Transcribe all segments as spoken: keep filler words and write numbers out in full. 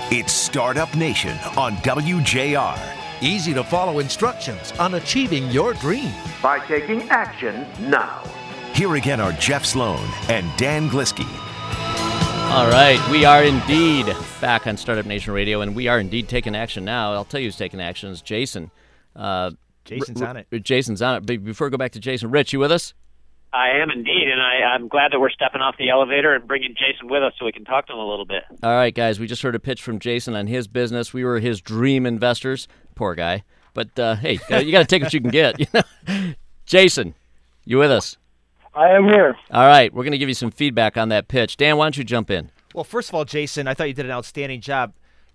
It's Startup Nation on W J R. Easy to follow instructions on achieving your dream by taking action now. Here again are Jeff Sloan and Dan Gliski. All right, we are indeed back on Startup Nation Radio, and we are indeed taking action now. I'll tell you who's taking action is Jason. Uh, Jason's R- on it. R- Jason's on it. But before we go back to Jason, Rich, you with us? I am indeed, and I, I'm glad that we're stepping off the elevator and bringing Jason with us so we can talk to him a little bit. All right, guys, we just heard a pitch from Jason on his business. We were his dream investors. Poor guy. But, uh, hey, you got to take what you can get. You know? Jason, you with us? I am here. All right, we're going to give you some feedback on that pitch. Dan, why don't you jump in? Well, first of all, Jason, I thought you did an outstanding job.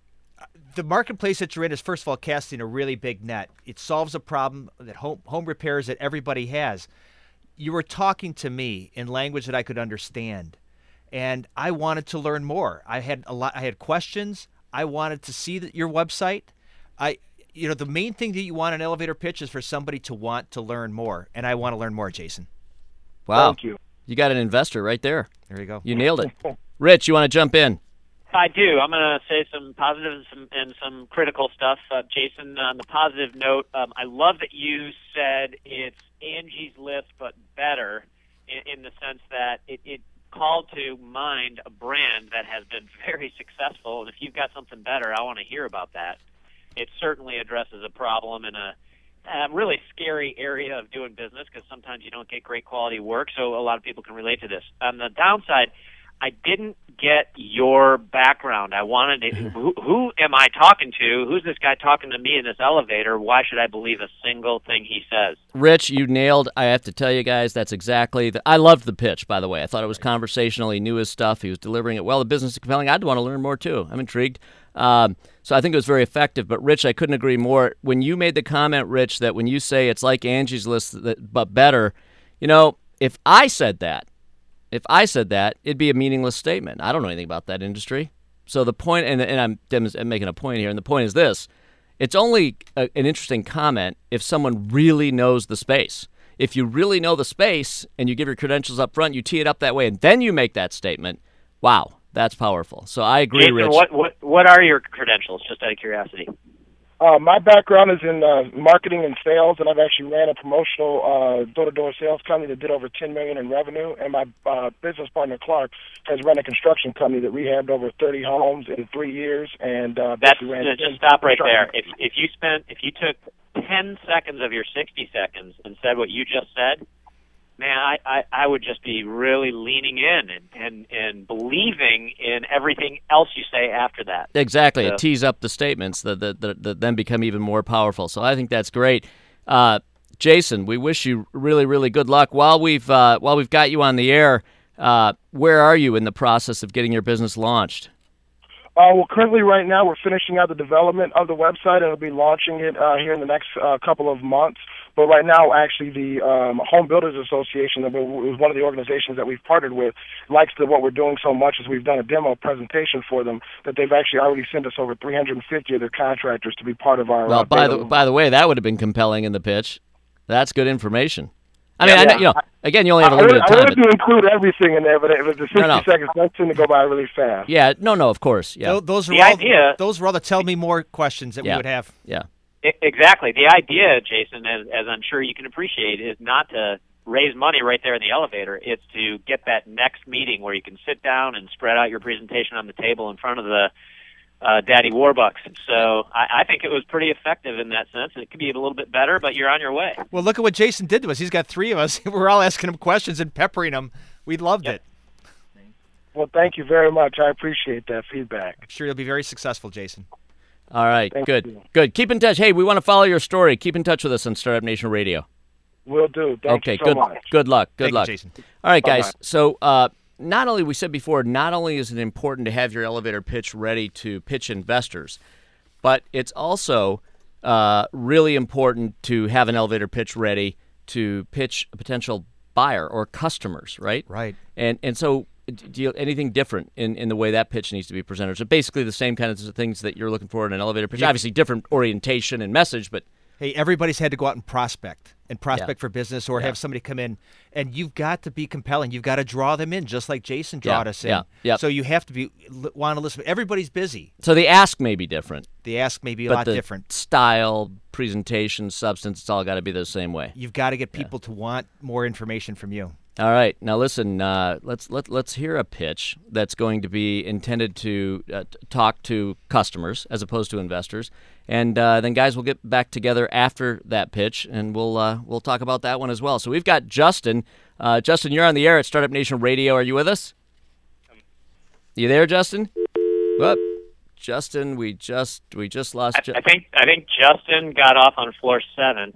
The marketplace that you're in is, first of all, casting a really big net. It solves a problem that home, home repairs that everybody has. You were talking to me in language that I could understand, and I wanted to learn more. I had a lot. I had questions. I wanted to see the, your website. I, you know, the main thing that you want in an elevator pitch is for somebody to want to learn more, and I want to learn more, Jason. Wow. Thank you. You got an investor right there. There you go. You nailed it. Rich, you want to jump in? I do. I'm going to say some positives and, and some critical stuff. Uh, Jason, on the positive note, um, I love that you said it's Angie's List, but better in, in the sense that it, it called to mind a brand that has been very successful, and if you've got something better, I want to hear about that. It certainly addresses a problem in a, a really scary area of doing business because sometimes you don't get great quality work, so a lot of people can relate to this. On the downside, I didn't get your background. I wanted to, who, who am I talking to? Who's this guy talking to me in this elevator? Why should I believe a single thing he says? Rich, you nailed. I have to tell you guys, that's exactly. The, I loved the pitch, by the way. I thought it was conversational. He knew his stuff. He was delivering it well. The business is compelling. I'd want to learn more, too. I'm intrigued. Um, so I think it was very effective. But, Rich, I couldn't agree more. When you made the comment, Rich, that when you say it's like Angie's List, that, but better, you know, if I said that, If I said that, it'd be a meaningless statement. I don't know anything about that industry. So the point, and, and I'm, I'm making a point here, and the point is this. It's only a, an interesting comment if someone really knows the space. If you really know the space and you give your credentials up front, you tee it up that way, and then you make that statement, wow, that's powerful. So I agree, Jason, Rich. What, what, what are your credentials, just out of curiosity? Uh, my background is in uh, marketing and sales, and I've actually ran a promotional uh, door-to-door sales company that did over ten million dollars in revenue. And my uh, business partner, Clark, has run a construction company that rehabbed over thirty homes in three years. And uh, That's ran uh, just stop right there. If if you spent if you took ten seconds of your sixty seconds and said what you just said, man, I, I, I would just be really leaning in and, and, and believing in everything else you say after that. Exactly. So. It tees up the statements that, that, that, that then become even more powerful. So I think that's great. Uh, Jason, we wish you really, really good luck. While we've uh, while we've got you on the air, uh, where are you in the process of getting your business launched? Uh, well, currently right now we're finishing out the development of the website, and we'll be launching it uh, here in the next uh, couple of months. But right now, actually, the um, Home Builders Association, that was one of the organizations that we've partnered with, likes the, what we're doing so much as we've done a demo presentation for them that they've actually already sent us over three hundred fifty of their contractors to be part of our. Well, uh, by beta. the by the way, that would have been compelling in the pitch. That's good information. I mean, Yeah, I know, yeah. you know, again, you only have a I, limited I time. wanted but- to include everything in there, but it was the sixty No, no. seconds does tend to go by really fast. Yeah, no, no, of course, yeah, Tho- Those are The all idea- those were all the tell me more questions that Yeah. we would have. yeah. I- Exactly. The idea, Jason, as, as I'm sure you can appreciate, is not to raise money right there in the elevator. It's to get that next meeting where you can sit down and spread out your presentation on the table in front of the uh, Daddy Warbucks. So I, I think it was pretty effective in that sense. It could be a little bit better, but you're on your way. Well, look at what Jason did to us. He's got three of us. We're all asking him questions and peppering him. We loved Yep. it. Well, thank you very much. I appreciate that feedback. I'm sure you'll be very successful, Jason. All right, Thank good, you. good. Keep in touch. Hey, we want to follow your story. Keep in touch with us on Startup Nation Radio. Will do. Thank okay, you so good, much. good luck, good Thank you, luck. Jason. All right, guys. Bye-bye. So, uh, not only we said before, not only is it important to have your elevator pitch ready to pitch investors, but it's also uh, really important to have an elevator pitch ready to pitch a potential buyer or customers, right? Right. And and so, do you anything different in, in the way that pitch needs to be presented? So basically, the same kinds of things that you're looking for in an elevator pitch. Yeah. Obviously, different orientation and message, but Hey, everybody's had to go out and prospect and prospect Yeah. for business or Yeah. have somebody come in, and you've got to be compelling. You've got to draw them in, just like Jason Yeah, drawed us in. yeah, yep. So you have to be want to listen. Everybody's busy. So the ask may be different, The ask may be a but lot the different. style, presentation, substance, it's all got to be the same way. You've got to get people to want more information from you. All right, now listen. Uh, let's let let's hear a pitch that's going to be intended to uh, t- talk to customers as opposed to investors, and uh, then guys, we'll get back together after that pitch, and we'll uh, we'll talk about that one as well. So we've got Justin. Uh, Justin, you're on the air at Startup Nation Radio. Are you with us? You there, Justin? Whoop. Justin, we just we just lost. I, Ju- I think I think Justin got off on floor seven.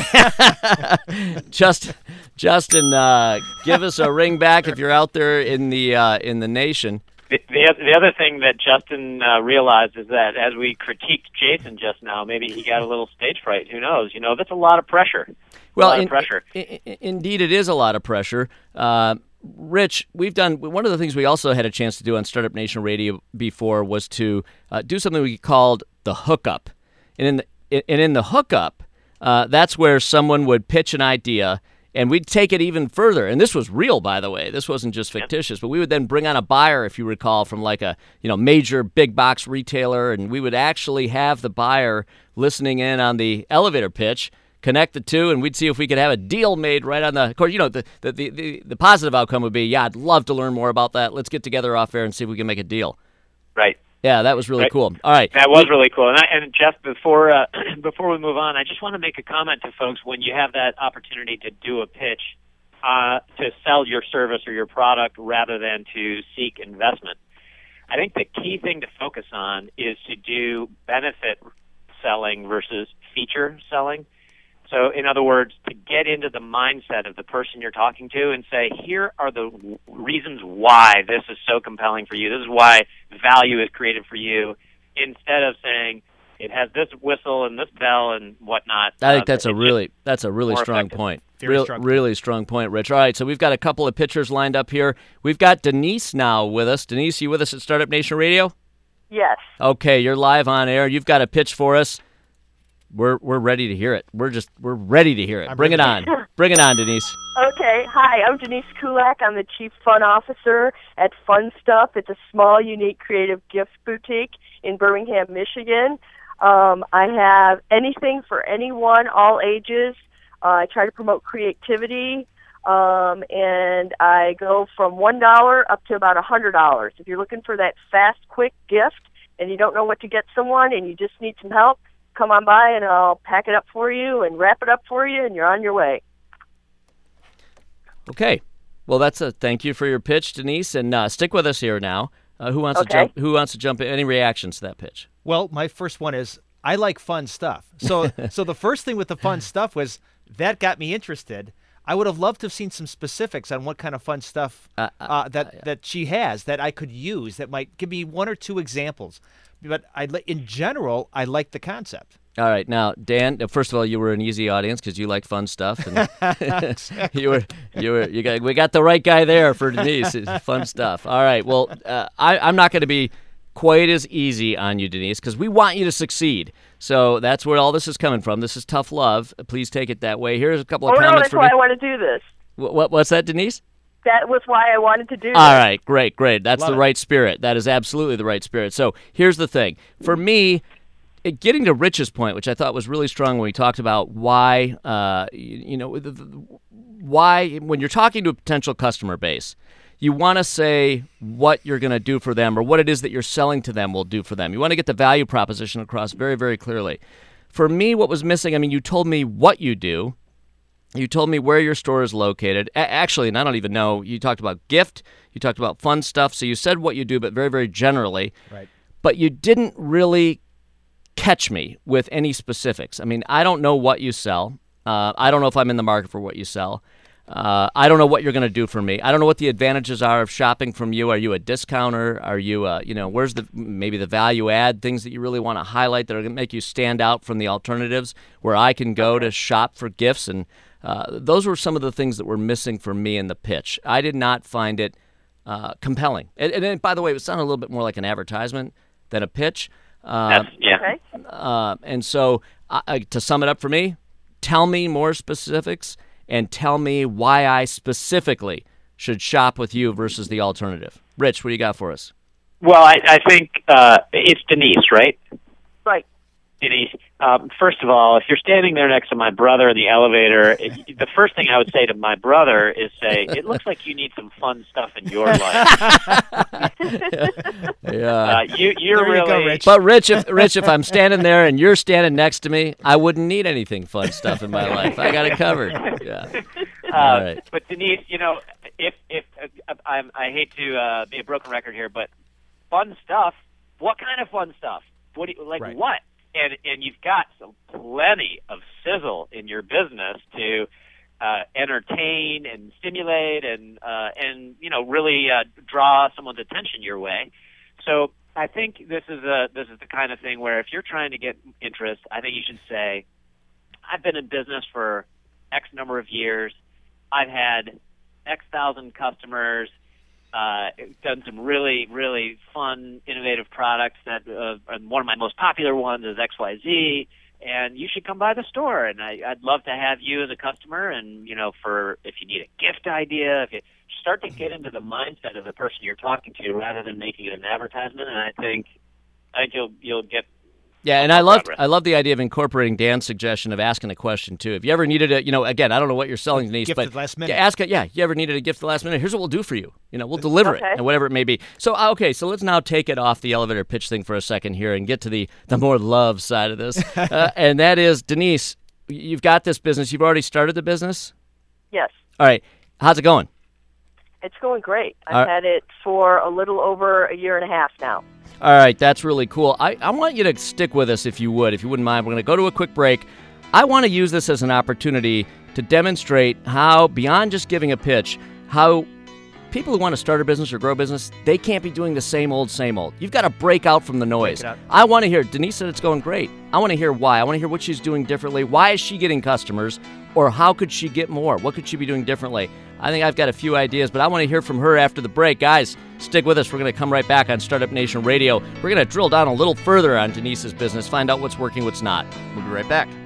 Just, Justin, uh, give us a ring back if you're out there in the uh, in the nation. The, the, the other thing that Justin uh, realized is that as we critiqued Jason just now, maybe he got a little stage fright. Who knows? You know, that's a lot of pressure. Well, a lot in- of pressure. I- I- indeed, it is a lot of pressure. Uh, Rich, we've done one of the things we also had a chance to do on Startup Nation Radio before was to uh, do something we called the hookup, and in the and in the hookup, uh, that's where someone would pitch an idea. And we'd take it even further. And this was real, by the way. This wasn't just fictitious. But we would then bring on a buyer, if you recall, from like a you know major big box retailer. And we would actually have the buyer listening in on the elevator pitch, connect the two, and we'd see if we could have a deal made right on the... Of course, you know, the, the, the, the, the positive outcome would be, yeah, I'd love to learn more about that. Let's get together off air and see if we can make a deal. Right. Yeah, that was really Right. cool. All right. That was really cool. And, I, and Jeff, before uh, before we move on, I just want to make a comment to folks when you have that opportunity to do a pitch, uh, to sell your service or your product rather than to seek investment. I think the key thing to focus on is to do benefit selling versus feature selling. So, in other words, to get into the mindset of the person you're talking to and say, here are the w- reasons why this is so compelling for you. This is why value is created for you, instead of saying it has this whistle and this bell and whatnot. I think Uh, that's a it's really that's a really more strong effective. point. Very Real, strong. really strong point, Rich. All right, so we've got a couple of pitchers lined up here. We've got Denise now with us. Denise, you with us at Startup Nation Radio? Yes. Okay, you're live on air. You've got a pitch for us. We're we're ready to hear it. We're just we're ready to hear it. I'm Bring it ready. on. Bring it on, Denise. Okay. Hi, I'm Denise Kulak. I'm the Chief Fun Officer at Fun Stuff. It's a small, unique, creative gift boutique in Birmingham, Michigan. Um, I have anything for anyone, all ages. Uh, I try to promote creativity, um, and I go from one dollar up to about one hundred dollars. If you're looking for that fast, quick gift and you don't know what to get someone and you just need some help, come on by and I'll pack it up for you and wrap it up for you, and you're on your way. Okay. Well, that's a thank you for your pitch, Denise, and uh, stick with us here now. Uh, who wants to Okay. jump? Who wants to jump in? Any reactions to that pitch? Well, my first one is I like fun stuff. So, so the first thing with the fun stuff was that got me interested. I would have loved to have seen some specifics on what kind of fun stuff Uh, uh, that that she has that I could use. That might give me one or two examples. But I, li- in general, I like the concept. All right, now Dan. uh, First of all, you were an easy audience because you like fun stuff, and you were you were you got we got the right guy there for Denise. It's fun stuff. All right, well, uh, I, I'm not going to be quite as easy on you, Denise, because we want you to succeed. So that's where all this is coming from. This is tough love. Please take it that way. Here's a couple of Oh, no, comments that's from why you. I want to do this. What, what what's that, Denise? That was why I wanted to do this. All right, great, great. That's Love the it. right spirit. That is absolutely the right spirit. So here's the thing. For me, it, getting to Rich's point, which I thought was really strong when we talked about why, uh, you, you know, the, the, why when you're talking to a potential customer base, you want to say what you're going to do for them or what it is that you're selling to them will do for them. You want to get the value proposition across very, very clearly. For me, what was missing, I mean, you told me what you do. You told me where your store is located. A- actually, and I don't even know, you talked about gift, you talked about fun stuff, so you said what you do, but very, very generally. Right. But you didn't really catch me with any specifics. I mean, I don't know what you sell. Uh, I don't know if I'm in the market for what you sell. Uh, I don't know what you're going to do for me. I don't know what the advantages are of shopping from you. Are you a discounter? Are you, uh, you know, where's the maybe the value add things that you really want to highlight that are going to make you stand out from the alternatives where I can go to shop for gifts? And uh, those were some of the things that were missing for me in the pitch. I did not find it uh, compelling. And, and then, by the way, it sounded a little bit more like an advertisement than a pitch. Uh, That's, yeah. Okay. uh, and so, uh, to sum it up for me, tell me more specifics and tell me why I specifically should shop with you versus the alternative. Rich, what do you got for us? Well, I, I think uh, it's Denise, right? Right. Denise, um, first of all, if you're standing there next to my brother in the elevator, it, the first thing I would say to my brother is say, it looks like you need some fun stuff in your life. Yeah. Uh, you, you're There you really... go, Rich. But Rich, if Rich, if I'm standing there and you're standing next to me, I wouldn't need anything fun stuff in my life. I got it covered. Yeah. Uh, All right. But Denise, you know, if if uh, I'm, I hate to uh, be a broken record here, but fun stuff. What kind of fun stuff? What do you, like Right. what? And and you've got some plenty of sizzle in your business to uh, entertain and stimulate and uh, and you know really uh, draw someone's attention your way. So I think this is a this is the kind of thing where if you're trying to get interest, I think you should say, I've been in business for X number of years. I've had X thousand customers. Uh, done some really, really fun, innovative products that, uh, and one of my most popular ones is X Y Z, and you should come by the store, and I, I'd love to have you as a customer, and, you know, for, if you need a gift idea, if you start to get into the mindset of the person you're talking to rather than making it an advertisement, and I think, I think you'll, you'll get Yeah, and I love I love the idea of incorporating Dan's suggestion of asking a question too. If you ever needed a, you know, again, I don't know what you're selling, Denise, Gift but at the last minute. yeah, ask it. Yeah, you ever needed a gift at the last minute? Here's what we'll do for you. You know, we'll deliver Okay. it and whatever it may be. So uh, okay, so let's now take it off the elevator pitch thing for a second here and get to the the more love side of this, uh, and that is Denise. You've got this business. You've already started the business. Yes. All right, how's it going? It's going great. I've All right. had it for a little over a year and a half now. All right, that's really cool. I, I want you to stick with us if you would, if you wouldn't mind. We're going to go to a quick break. I want to use this as an opportunity to demonstrate how, beyond just giving a pitch, how people who want to start a business or grow a business, they can't be doing the same old, same old. You've got to break out from the noise. it out. I want to hear, Denise said it's going great. I want to hear why. I want to hear what she's doing differently. Why is she getting customers? Or how could she get more? What could she be doing differently? I think I've got a few ideas, but I want to hear from her after the break. Guys, stick with us. We're going to come right back on Startup Nation Radio. We're going to drill down a little further on Denise's business, find out what's working, what's not. We'll be right back.